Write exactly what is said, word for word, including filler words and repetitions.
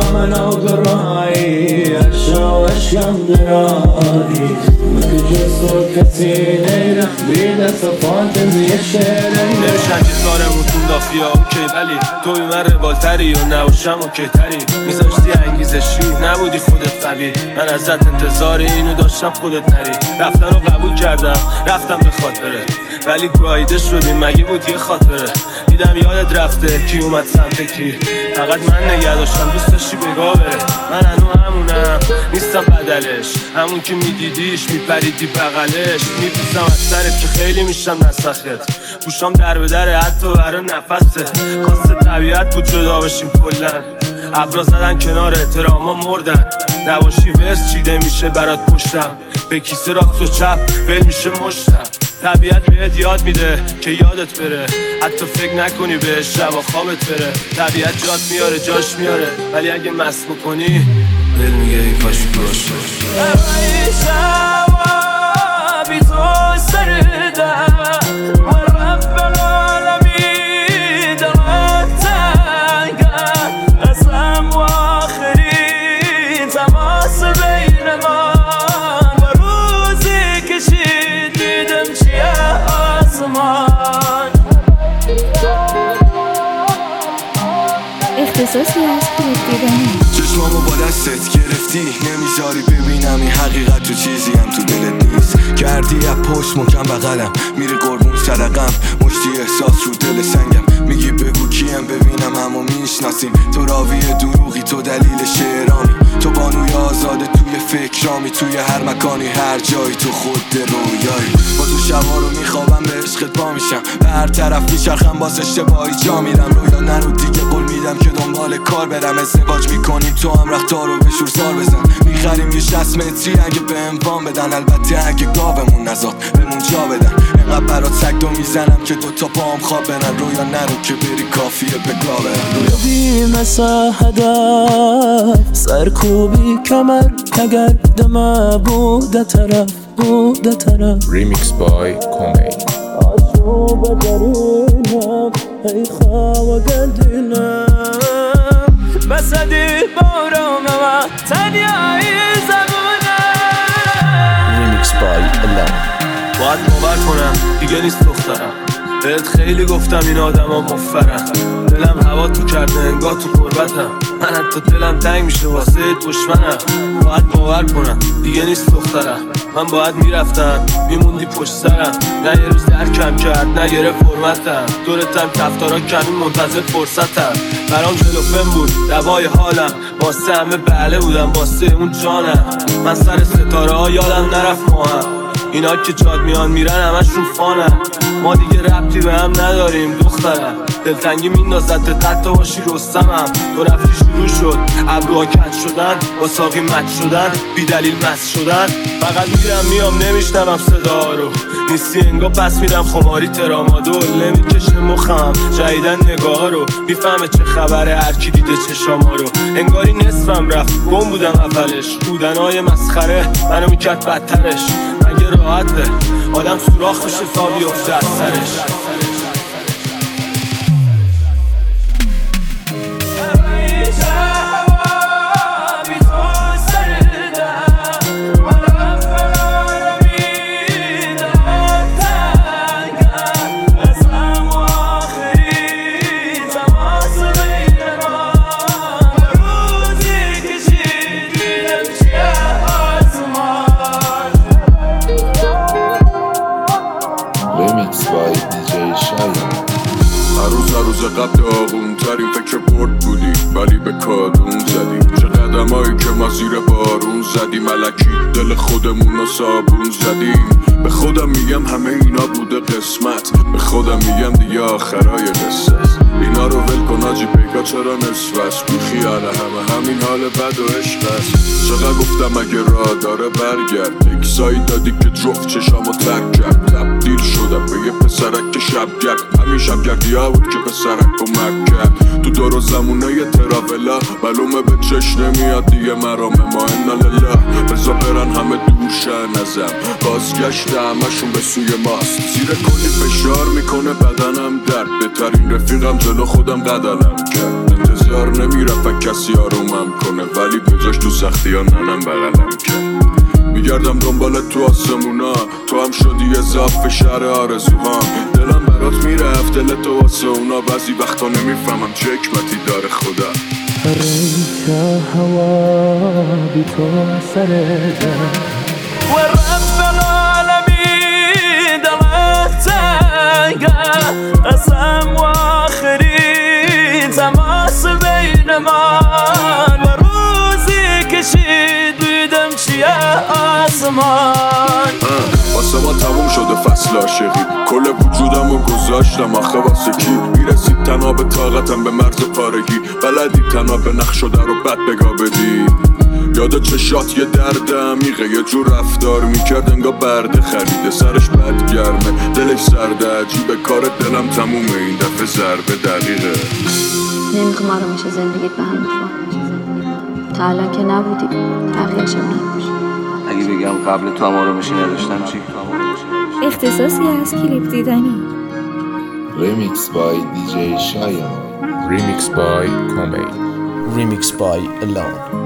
من آگرایی عشق عشقم درایی که جز تو کسی نیرم بیده صفاتم یه شعرم نمیشن که کارمون تون دافیا اوکی ولی توی من روالتری و نباشم اوکی تری میذاشتی انگیزشی نبودی خودت قوی من ازت انتظار اینو داشتم خودت نری رفتن رو قبول کردم رفتم به خاطره ولی گاییده شدیم مگه بود یه خاطره دیدم یادت رفته کی اومد سمت کی فقط من نگه داشتم دوست داشتی بگاه بره من هنو همونم نیستم بدلش همون که میدیدیش میپریدی بغلش میپوسم از سرت که خیلی میشم نسخت گوشام در به در حتی برای نفسه خواست طبیعت بود جدا بشیم کلن ابرا زدن کنار احتراما مردن نباشی ورس چیده میشه برات پشتم به کیسه راست و چپ ول میشه مشتم طبیعت بهت یاد میده که یادت بره حتی فکر نکنی بهش شب و خوابت بره طبیعت جات میاره جاش میاره ولی اگه مست بکنی دل میگه ای کاش باش بی تو سردم و رب العالمین دلت تنگم قسم و آخرین تماس بین ما و روزی کشید دیدم چیه آسمان اختصاصی از دیدنی چشمامو با دستت گرفتی نمیذاری ببینم این حقیقت تو چیزی هم تو دلت نیست کردی از پشت مکم بغلم میری قربون سرقم مشتی احساس رو دل سنگم میگی بگو کیم ببینم همو میشناسیم تو راوی دروغی تو دلیل شعرامی تو بانوی آزاده توی فکرامی توی هر مکانی هر جایی تو خود رویایی با تو شبا رو میخوابم به عشقت پا میشم به هر طرف میچرخم باز اشتباهی جا میرم رویا نرو دیگه قول میدم که دنبال کار برم ازدواج میکنیم تو هم رختار رو به شورسار بزن میخریم یه شصت متری اگه به اموان بدن البته اگه گاومون نزاد بمون جا بدن اینقدر برات سگدو میزنم که دوتا پام خواب برن رویا نرو که بری کافیه به گا برن روی مسا هدف سرکوبی کمر اگر دم بوده طرف بوده طرف Remix by Komei آشو بدرینم ای خواه گلدینم بسدی بارم و تنیایی زمونم Remix by Elam باید باور کنم دیگه نیست دخترم بهت خیلی گفتم این آدم ها مفرن دلم هوا تو کرده انگاه تو قربتم من حتی دلم تنگ میشه واسه دشمنم باید باور کنم دیگه نیست دخترم من باید میرفتم میموندی پشت سرم نه یه روز درکم کرد نه گره فرمتم دورتم کفتارا کمی منتظر فرصتم برام جلوفم بود دوای حالم واسه همه بله بودم واسه اون جانم من سر ستاره ها یادم نرفت ماهم اینا که جاد میان میرن همشون فانن ما دیگه ربطی به هم نداریم دخترم دلتنگی میندازد حتی باشی رستمم تو رفتی شروع شد ابروها کج شدن با ساقی مچ شدن بی دلیل مست شدن فقط میرم میام نمیشنوم صدا رو نیستی انگا پس میرم خماری ترامادول نمیکشه مخم جدیدن نگاه رو میفهمه چه خبره هرکی دیده چشاما رو انگاری نصفم رفت گم بودم اولش بودنهای مسخره منو میکرد بدترش مگه راحته آدم سوراخ بشه تا بیفته از سرش Remix by دی جی شایم هر روز قبل آغون ترین فکر برد بودی ولی به کادون زدی چه قدم هایی که ما زیر بارون زدی ملکی دل خودمون رو صابون زدیم به خودم میگم همه اینا بوده قسمت به خودم میگم دیگه آخرای قصه اینا رو ول کن آجی پیکا چرا نصف است بی خیال همه همین حال بد و عشق است چقدر گفتم اگه راه داره برگرد اکسایی دادی که جفت چشامو ترک کرد تبدیل شدم به یه پسرک که شب گرد همین شب گردی ها بود که پسرک کمک کرد تو دور و زمونه یه تراولا معلومه به چش نمیاد دیگه مرامه ما انا لله بزا برن همه دوشن ازم بازگشت همشون به سوی ماست زیر کلی فشار میکنه بدنم درد بهترین رفیقم جلو خودم قدلم کرد انتظار نمیرفت کسی آرومم کنه، ولی بجاش تو سختی ها ننم بغلم کرد. میگردم دنبالت تو آسمونا، تو هم شدی اضافه شهر آرزوهام. دلم برات میرفت دل تو واسه اونا، بعضی وقتا نمیفهمم چه حکمتی داره خدا. ريت هوا بتوع سردا ورب العالمين دلتك قسم واخرين تماس بين من وروزي كشيد ويدم شيا آسمان. واسه ما تموم شده فصل عاشقی، کل وجودم رو گذاشتم آخه واسه کی؟ میرسید تنها به طاقتم به مرز پارگی، بلدی تنها به نقش شده رو بد بگاه بدی. یاد چشات یه درد عمیقه، یه جور رفتار میکرد انگار برده خریده، سرش بد گرمه دلش سرده، عجیبه کار دلم تمومه این دفعه ضربه دقیقه. نمیخوام آرامش زندگیت به هم بخواه، تا الان که نبودی تغییرش هم نباش. اگه بگم قبل تو هم آرامشی نداشتم چی؟ اختصاصی از کلیپ دیدنی. Remix by دی جی Shayan. Remix by Komay. Remix by Alone.